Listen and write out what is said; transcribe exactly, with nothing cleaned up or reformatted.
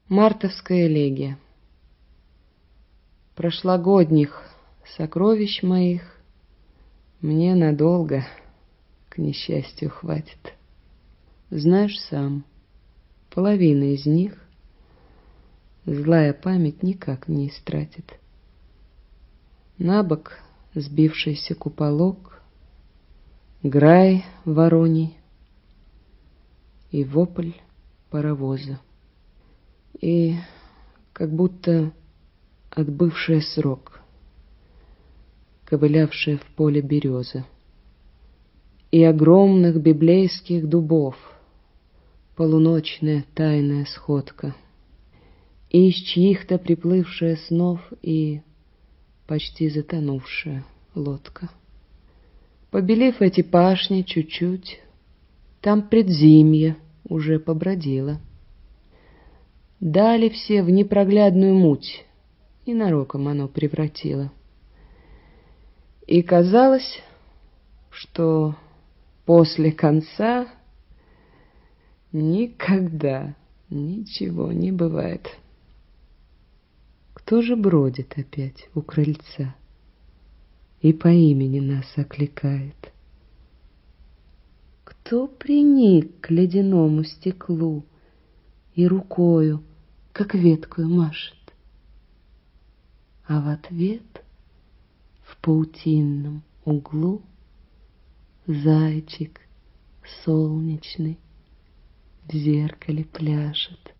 Мартовская элегия. Прошлогодних сокровищ моих мне надолго, к несчастью, хватит. Знаешь сам, половина из них злая память никак не истратит. Набок сбившийся куполок, грай вороний и вопль паровоза. И как будто отбывшая срок, ковылявшая в поле береза, и огромных библейских дубов полуночная тайная сходка, и из чьих-то приплывшая снов и почти затонувшая лодка. Побелив эти пашни чуть-чуть, там предзимье уже побродило. Дали все в непроглядную муть, и ненароком оно превратило. И казалось, что после конца никогда ничего не бывает. Кто же бродит опять у крыльца и по имени нас окликает? Кто приник к ледяному стеклу и рукою, как веткою, машет? А в ответ в паутинном углу зайчик солнечный в зеркале пляшет.